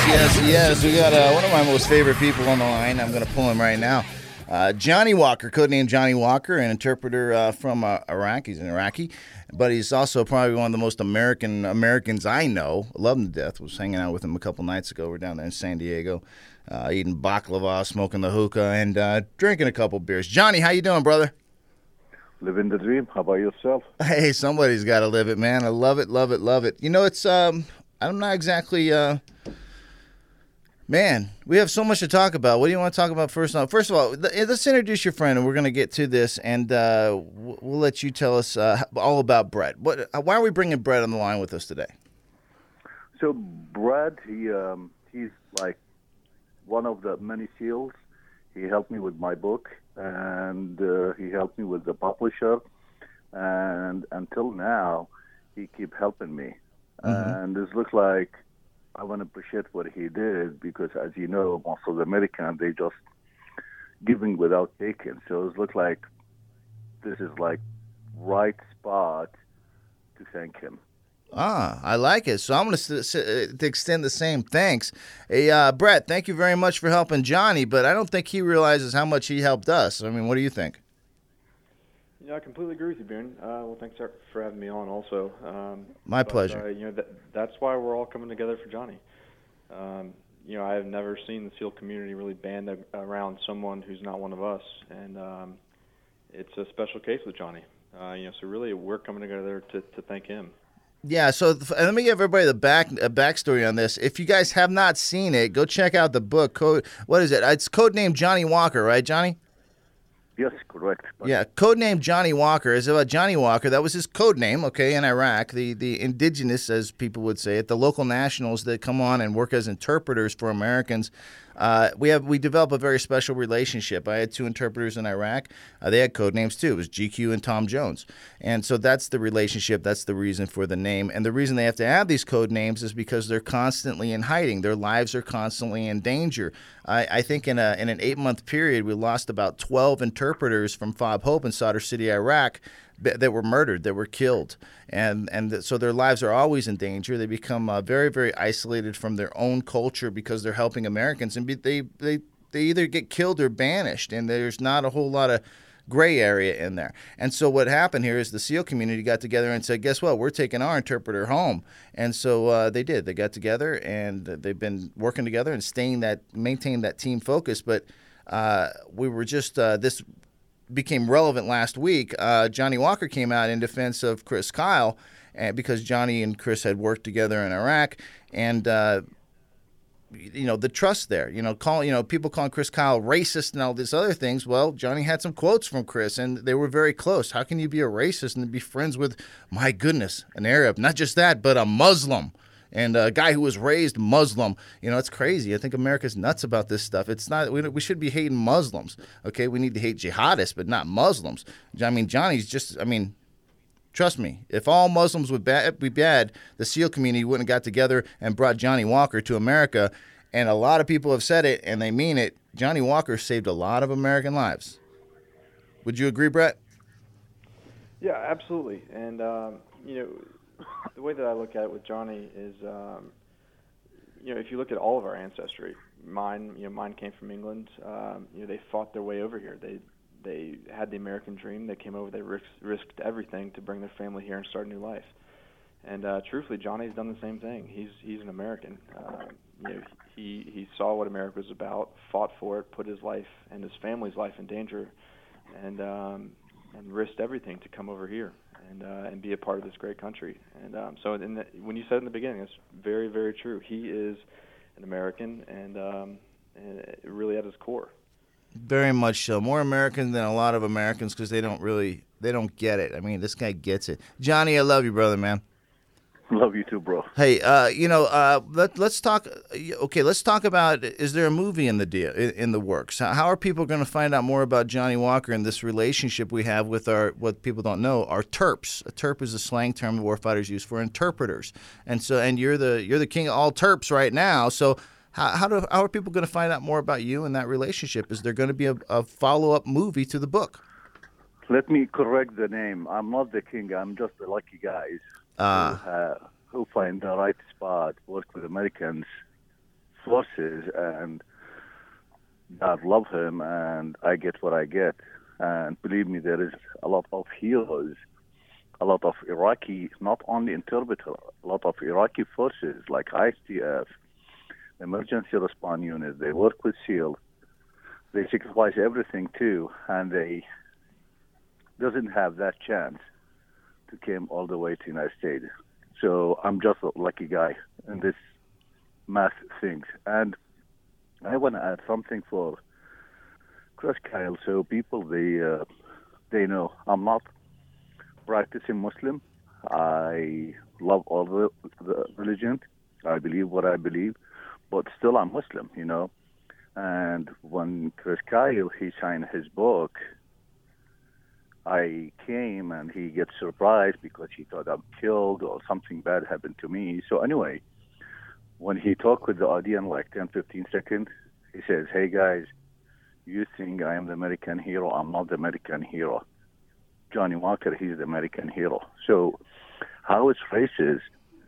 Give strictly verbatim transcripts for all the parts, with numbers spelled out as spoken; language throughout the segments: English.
yes, yes. We got uh, one of my most favorite people on the line. I'm going to pull him right now. Uh, Johnny Walker, codenamed Johnny Walker, an interpreter uh, from uh, Iraq. He's an Iraqi, but he's also probably one of the most American Americans I know. Love him to death. Was hanging out with him a couple nights ago. We're down there in San Diego, uh, eating baklava, smoking the hookah, and uh, drinking a couple beers. Johnny, how you doing, brother? Living the dream. How about yourself? Hey, somebody's got to live it, man. I love it, love it, love it. You know, it's um, I'm not exactly. Uh, Man, we have so much to talk about. What do you want to talk about first? First of all, let's introduce your friend, and we're going to get to this, and uh, we'll let you tell us uh, all about Brett. What? Why are we bringing Brett on the line with us today? So Brett, he um, he's like one of the many SEALs. He helped me with my book, and uh, he helped me with the publisher, and until now, he keep helping me. Mm-hmm. And this looks like I want to appreciate what he did because, as you know, most of the Americans, they just giving without taking. So it looks like this is like right spot to thank him. Ah, I like it. So I'm going to, to extend the same thanks. Hey, uh, Brett, thank you very much for helping Johnny, but I don't think he realizes how much he helped us. I mean, what do you think? Yeah, I completely agree with you, Baron. Uh, well, thanks for having me on also. Um, My but, pleasure. Uh, you know, that, that's why we're all coming together for Johnny. Um, you know, I have never seen the SEAL community really band around someone who's not one of us, and um, it's a special case with Johnny. Uh, you know, so really we're coming together to, to thank him. Yeah, so th- let me give everybody the back a backstory on this. If you guys have not seen it, go check out the book. Code, what is it? It's codenamed Johnny Walker, right, Johnny? Yes, correct. Yeah, codename Johnny Walker is about Johnny Walker. That was his code name, okay, in Iraq. The the indigenous, as people would say it, the local nationals that come on and work as interpreters for Americans. Uh, we have we develop a very special relationship. I had two interpreters in Iraq. Uh, they had code names too. It was G Q and Tom Jones, and so that's the relationship. That's the reason for the name, and the reason they have to have these code names is because they're constantly in hiding. Their lives are constantly in danger. I, I think in a in an eight month period, we lost about twelve interpreters from Fob Hope in Sadr City, Iraq, that were murdered, that were killed, and and so their lives are always in danger. They become uh, very, very isolated from their own culture because they're helping Americans, and be, they they they either get killed or banished, and there's not a whole lot of gray area in there. And so what happened here is the SEAL community got together and said, guess what, we're taking our interpreter home. And so uh, they did. They got together, and they've been working together and staying that, maintain that team focus. But uh, we were just, uh, this became relevant last week. Uh, Johnny Walker came out in defense of Chris Kyle, and because Johnny and Chris had worked together in Iraq, and uh, you know, the trust there, you know, call, you know, people calling Chris Kyle racist and all these other things. Well, Johnny had some quotes from Chris, and they were very close. How can you be a racist and be friends with, my goodness, an Arab? Not just that, but a Muslim, and a guy who was raised Muslim. You know, it's crazy. I think America's nuts about this stuff. It's not, we, we should be hating Muslims. Okay, we need to hate jihadists, but not Muslims. I mean, Johnny's just, I mean, trust me, if all Muslims would be bad, the SEAL community wouldn't have got together and brought Johnny Walker to America. And a lot of people have said it, and they mean it. Johnny Walker saved a lot of American lives. Would you agree, Brett? Yeah, absolutely. And, um, you know, the way that I look at it with Johnny is, um, you know, if you look at all of our ancestry, mine, you know, mine came from England. Um, you know, they fought their way over here. They They had the American dream. They came over. They risked, risked everything to bring their family here and start a new life. And uh, truthfully, Johnny's done the same thing. He's he's an American. Uh, you know, he he saw what America was about, fought for it, put his life and his family's life in danger, and um, and risked everything to come over here and uh, and be a part of this great country. And um, so, in the, when you said in the beginning, it's very very true. He is an American, and, um, and really at his core. Very much so. More American than a lot of Americans because they don't really, they don't get it. I mean, this guy gets it. Johnny, I love you, brother, man. Love you too, bro. Hey, uh, you know, uh, let, let's talk. Okay, let's talk about. Is there a movie in the deal in, in the works? How are people going to find out more about Johnny Walker and this relationship we have with our, what people don't know, our Terps? A Terp is a slang term warfighters use for interpreters, and so and you're the you're the king of all Terps right now. So how how, do, how are people going to find out more about you and that relationship? Is there going to be a, a follow up movie to the book? Let me correct the name. I'm not the king. I'm just the lucky guys. Uh, who, uh, who find the right spot, work with Americans forces, and God love him, and I get what I get. And believe me, there is a lot of heroes, a lot of Iraqi, not only interpreter, a lot of Iraqi forces like I S T F, emergency response unit. They work with SEAL. They sacrifice everything too, and they doesn't have that chance to come all the way to the United States. So I'm just a lucky guy in this math thing. And I want to add something for Chris Kyle, so people they uh, they know I'm not practicing Muslim. I love all the, the religion. I believe what I believe, but still I'm Muslim, you know. And when Chris Kyle he signed his book, I came and he gets surprised because he thought I'm killed or something bad happened to me. So anyway, when he talked with the audience like ten, fifteen seconds, he says, "Hey guys, you think I am the American hero? I'm not the American hero. Johnny Walker, he's the American hero." So how is racist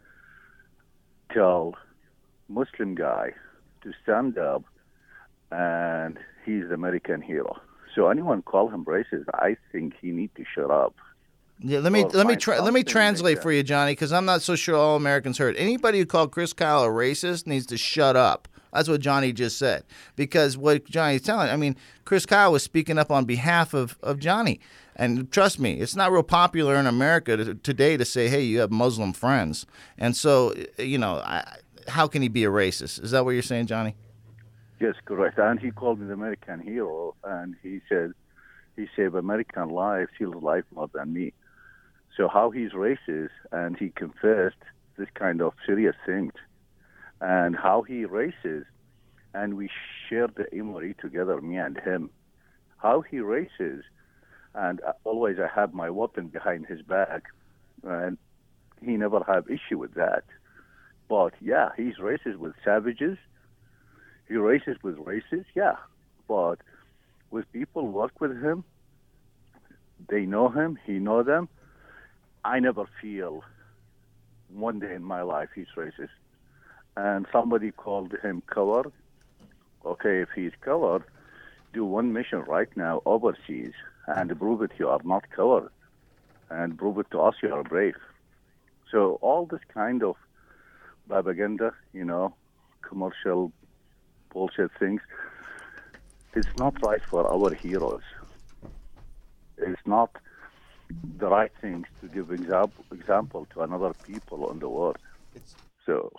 tell Muslim guy to stand up and he's the American hero? So anyone call him racist, I think he need to shut up. Yeah, let me Or let me find tra- let me something translate like for you, Johnny, because I'm not so sure all Americans heard. Anybody who called Chris Kyle a racist needs to shut up. That's what Johnny just said. Because what Johnny's telling, I mean, Chris Kyle was speaking up on behalf of, of Johnny. And trust me, it's not real popular in America to, today to say, hey, you have Muslim friends. And so, you know, I, how can he be a racist? Is that what you're saying, Johnny? Yes, correct. And he called me the American hero, and he said he saved American life, SEAL's life more than me. So how he's racist, and he confessed this kind of serious things, and how he racist, and we shared the memory together, me and him. How he racist, and always I have my weapon behind his back, and he never have issue with that. But yeah, he's racist with savages. He racist with racists, yeah. But with people who work with him, they know him, he know them. I never feel one day in my life he's racist. And somebody called him coward. Okay, if he's coward, do one mission right now overseas and prove it you are not coward, and prove it to us you are brave. So all this kind of propaganda, you know, commercial bullshit things, it's not right for our heroes. It's not the right things to give example example to another people in the world. So,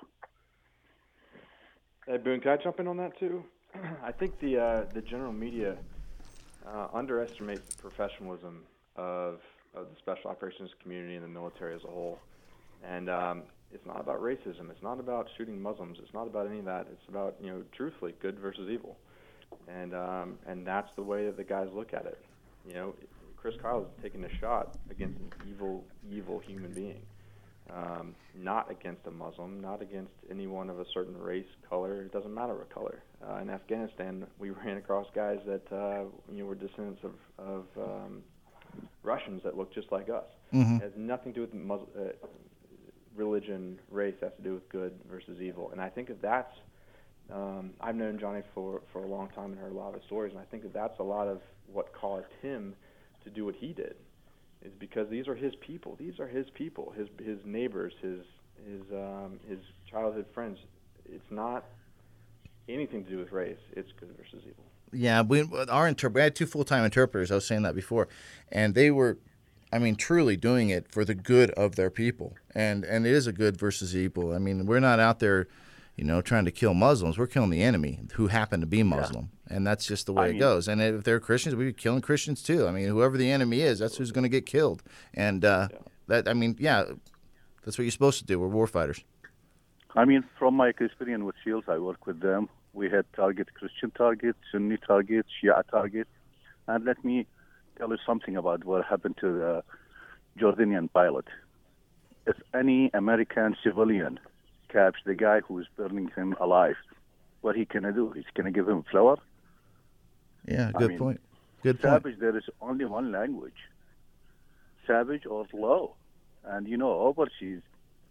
hey Boone, can I jump in on that too? I think the uh, the general media uh, underestimates the professionalism of of the special operations community and the military as a whole. And um, it's not about racism. It's not about shooting Muslims. It's not about any of that. It's about, you know, truthfully, good versus evil. And um, and that's the way that the guys look at it. You know, Chris Kyle is taking a shot against an evil, evil human being, um, not against a Muslim, not against anyone of a certain race, color. It doesn't matter what color. Uh, in Afghanistan, we ran across guys that uh, you know were descendants of, of um, Russians that looked just like us. Mm-hmm. It has nothing to do with Muslim, uh, religion, race. It has to do with good versus evil. And I think that that's Um, I've known Johnny for, for a long time and heard a lot of his stories, and I think that that's a lot of what caused him to do what he did, is because these are his people. These are his people, his his neighbors, his his um, his childhood friends. It's not anything to do with race. It's good versus evil. Yeah, we our interp- we had two full-time interpreters. I was saying that before, and they were, I mean, truly doing it for the good of their people, and and it is a good versus evil. I mean, we're not out there, you know, trying to kill Muslims. We're killing the enemy who happen to be Muslim, yeah. And that's just the way I it mean, goes. And if they're Christians, we'd be killing Christians too. I mean, whoever the enemy is, that's who's going to get killed. And uh, yeah. that, I mean, yeah, that's what you're supposed to do. We're warfighters. I mean, from my experience with SEALs, I work with them. We had target Christian targets, Sunni targets, Shia targets. And let me tell you something about what happened to the Jordanian pilot. If any American civilian captures the guy who is burning him alive, what he can do? He's going to give him flour? Yeah, good I mean, point. Good savage, point. There is only one language, savage or low. And, you know, overseas,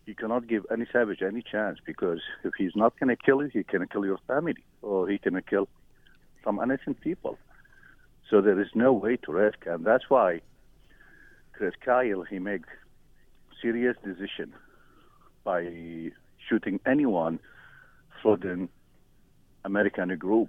you cannot give any savage any chance, because if he's not going to kill you, he can kill your family, or he can kill some innocent people. So there is no way to risk, and that's why Chris Kyle, he made serious decision by shooting anyone for the American group,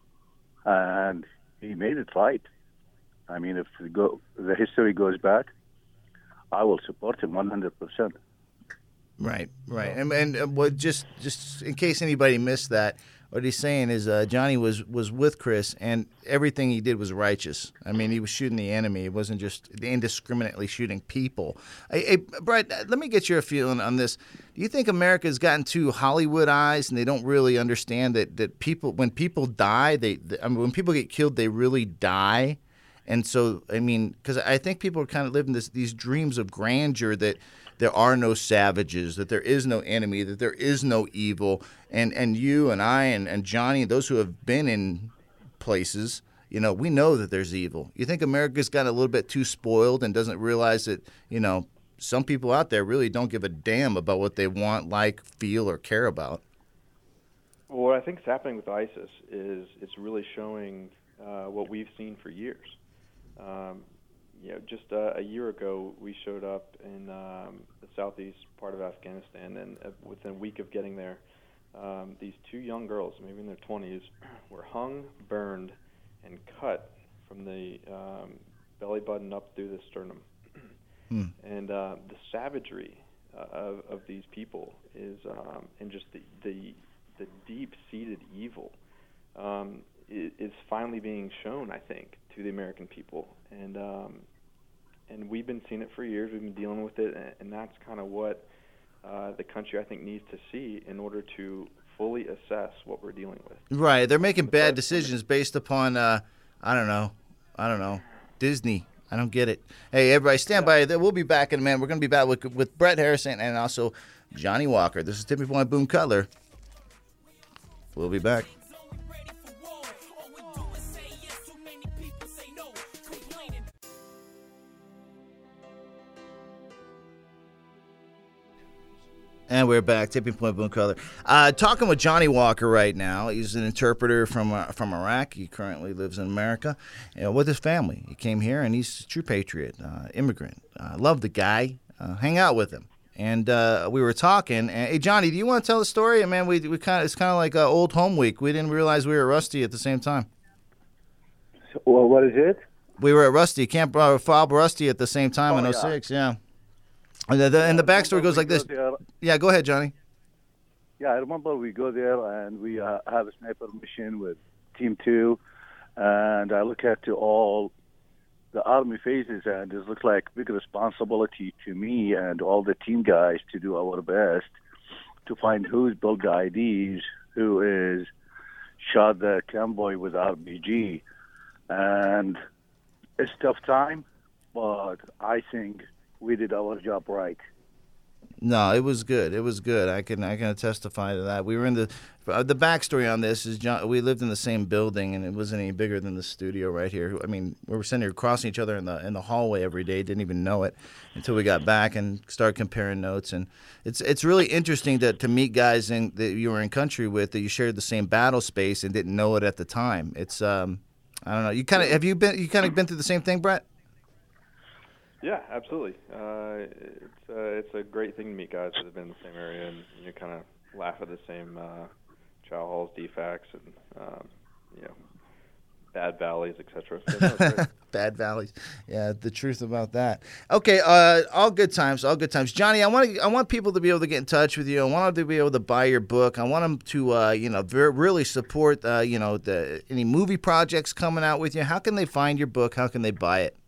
and he made it right. I mean, if the, go, the history goes back, I will support him one hundred percent. Right, right, and and uh, what just just in case anybody missed that, what he's saying is uh, Johnny was was with Chris, and everything he did was righteous. I mean, he was shooting the enemy. It wasn't just indiscriminately shooting people. Hey, hey Brett, let me get your feeling on this. Do you think America's gotten too Hollywoodized, and they don't really understand that that people when people die, they, they I mean, when people get killed, they really die. And so, I mean, because I think people are kind of living this, these dreams of grandeur that there are no savages, that there is no enemy, that there is no evil. And and you and I and, and Johnny, those who have been in places, you know, we know that there's evil. You think America's gotten a little bit too spoiled and doesn't realize that, you know, some people out there really don't give a damn about what they want, like, feel, or care about? Well, what I think is happening with ISIS is it's really showing uh, what we've seen for years. Um, you know, just uh, a year ago, we showed up in um, the southeast part of Afghanistan, and uh, within a week of getting there, um, these two young girls, maybe in their twenties, were hung, burned, and cut from the um, belly button up through the sternum. hmm. And uh, the savagery uh, of, of these people is, um, and just the, the, the deep-seated evil um, is, is finally being shown, I think, to the American people, and um, and we've been seeing it for years. We've been dealing with it, and, and that's kind of what uh, the country, I think, needs to see in order to fully assess what we're dealing with. Right, they're making bad decisions based upon uh, I don't know, I don't know, Disney. I don't get it. Hey, everybody, stand yeah. by. We'll be back in a minute. We're going to be back with with Brett Harrison and also Johnny Walker. This is Tipping Point Boone Cutler. We'll be back. And we're back, Tipping Point Boone Cutler. Uh, talking with Johnny Walker right now. He's an interpreter from uh, from Iraq. He currently lives in America, you know, with his family. He came here, and he's a true patriot, uh, immigrant. I uh, love the guy. Uh, hang out with him. And uh, we were talking. And, hey, Johnny, do you want to tell the story? I mean, we we kind of it's kind of like uh, old home week. We didn't realize we were at Rusty at the same time. So, well, what is it? We were at Rusty, Camp uh, Fob Rusty at the same time oh, in oh six, yeah. yeah. And the, the, and the backstory goes like this. Go yeah, go ahead, Johnny. Yeah, I remember we go there and we uh, have a sniper mission with Team Two, and I look at to all the Army faces, and it looks like big responsibility to me and all the team guys to do our best to find who's built the I Ds, who is shot the convoy with R P G, and it's tough time, but I think we did our job right. No, it was good. It was good. I can I can testify to that. We were in the uh, the backstory on this is John, we lived in the same building, and it wasn't any bigger than the studio right here. I mean, we were sitting here crossing each other in the in the hallway every day. Didn't even know it until we got back and started comparing notes. And it's it's really interesting to to meet guys in, that you were in country with, that you shared the same battle space and didn't know it at the time. It's um I don't know. You kind of have you been you kind of been through the same thing, Brett? Yeah, absolutely. Uh, it's uh, it's a great thing to meet guys that have been in the same area, and you kind of laugh at the same uh, chow halls, defects, and um, you know, bad valleys, et cetera. So, no, bad valleys, yeah. The truth about that. Okay, uh, all good times, all good times. Johnny, I want to, I want people to be able to get in touch with you. I want them to be able to buy your book. I want them to, uh, you know, very, really support, uh, you know, the any movie projects coming out with you. How can they find your book? How can they buy it?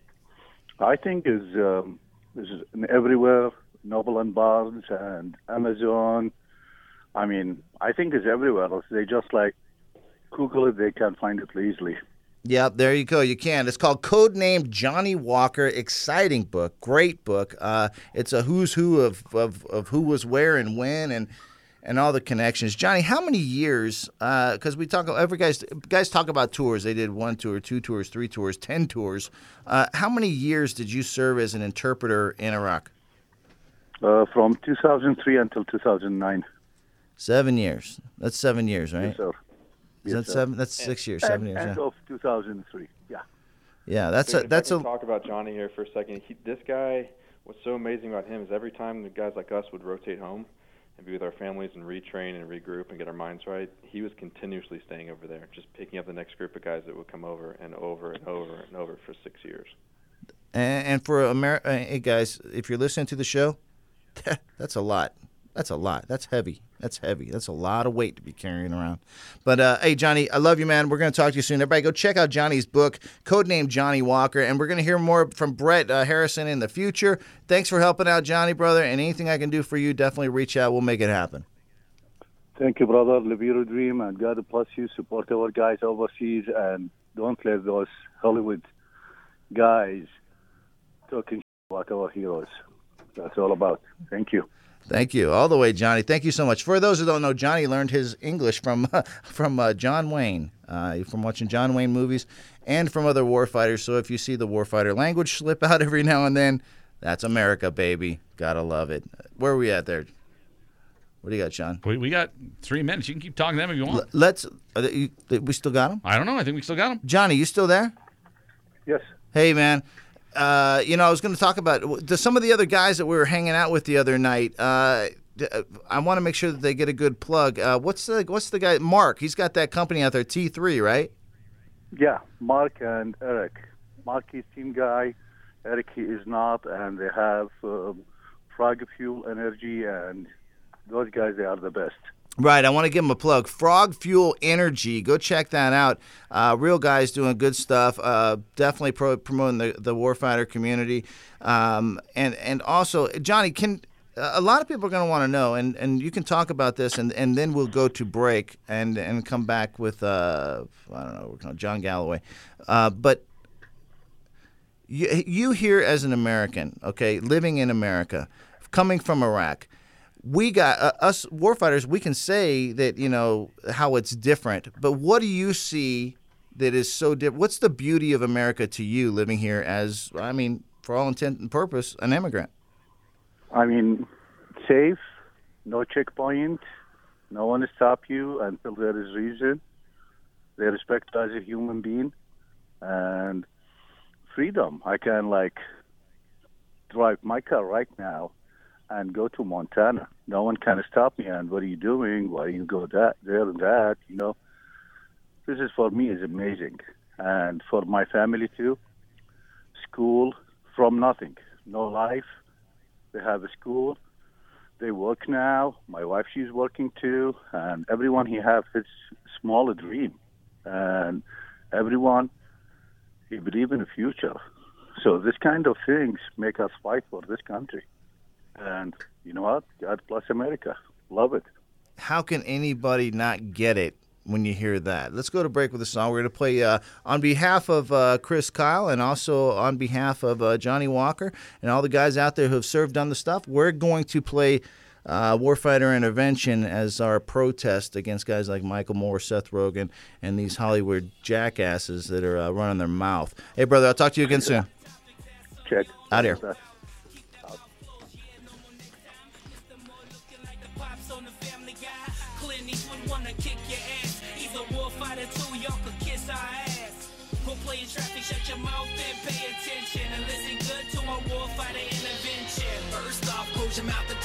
I think is um, is everywhere, Noble and Barnes and Amazon. I mean, I think it's everywhere. They just like Google it, they can find it easily. Yeah, there you go. You can. It's called Codename Johnny Walker. Exciting book. Great book. Uh, it's a who's who of, of, of who was where and when and and all the connections. Johnny, how many years, because uh, we talk, every guys, guys talk about tours. They did one tour, two tours, three tours, ten tours. Uh, how many years did you serve as an interpreter in Iraq? Uh, from two thousand three until two thousand nine. Seven years. That's seven years, right? Yes, sir. Is Yes, that sir. seven? That's six years, seven End, years. end Yeah. of two thousand three. Yeah. Yeah, that's So a if that's I a can talk about Johnny here for a second. He, this guy, what's so amazing about him is every time the guys like us would rotate home and be with our families and retrain and regroup and get our minds right, he was continuously staying over there, just picking up the next group of guys that would come over and over and over and over for six years. and, and for America. Hey guys, if you're listening to the show, that's a lot. That's a lot. That's heavy. That's heavy. That's a lot of weight to be carrying around. But, uh, hey, Johnny, I love you, man. We're going to talk to you soon. Everybody go check out Johnny's book, Codename Johnny Walker, and we're going to hear more from Brett uh, Harrison in the future. Thanks for helping out, Johnny, brother, and anything I can do for you, definitely reach out. We'll make it happen. Thank you, brother. Live your dream, and God bless you. Support our guys overseas, and don't let those Hollywood guys talking about our heroes. That's all about. Thank you. Thank you. All the way, Johnny. Thank you so much. For those who don't know, Johnny learned his English from uh, from uh, John Wayne, uh, from watching John Wayne movies and from other warfighters. So if you see the warfighter language slip out every now and then, that's America, baby. Gotta love it. Where are we at there? What do you got, Sean? We, we got three minutes. You can keep talking to them if you want. L- let's. Are they, you, we still got him? I don't know. I think we still got them. Johnny, you still there? Yes. Hey, man. Uh, you know, I was going to talk about to some of the other guys that we were hanging out with the other night. Uh, I want to make sure that they get a good plug. Uh, what's the what's the guy? Mark. He's got that company out there, T three, right? Yeah, Mark and Eric. Mark is team guy. Eric he is not, and they have um, Frog Fuel Energy, and those guys, they are the best. Right, I want to give them a plug. Frog Fuel Energy, go check that out. Uh, real guys doing good stuff. Uh, definitely pro- promoting the, the warfighter community. Um, and and also, Johnny, can a lot of people are going to want to know, and, and you can talk about this, and, and then we'll go to break and and come back with uh, I don't know, we're calling John Galloway. Uh, but you you here as an American, okay, living in America, coming from Iraq. We got uh, us warfighters. We can say that, you know, how it's different, but what do you see that is so different? What's the beauty of America to you, living here as, I mean, for all intent and purpose, an immigrant? I mean, safe, no checkpoint, no one to stop you until there is reason. They respect you as a human being, and freedom. I can like drive my car right now and go to Montana. No one can stop me. And what are you doing? Why you go that there and that? You know, this is for me is amazing, and for my family too. School from nothing, no life. They have a school. They work now. My wife, she's working too, and everyone he have his small dream, and everyone he believe in the future. So this kind of things make us fight for this country. And you know what? God bless America. Love it. How can anybody not get it when you hear that? Let's go to break with a song. We're going to play uh, on behalf of uh, Chris Kyle and also on behalf of uh, Johnny Walker and all the guys out there who have served on the stuff. We're going to play uh, Warfighter Intervention as our protest against guys like Michael Moore, Seth Rogen, and these Hollywood jackasses that are uh, running their mouth. Hey, brother, I'll talk to you again soon. Check. Out here. Shut your mouth and pay attention and listen good to a warfighter intervention. First off, close your mouth.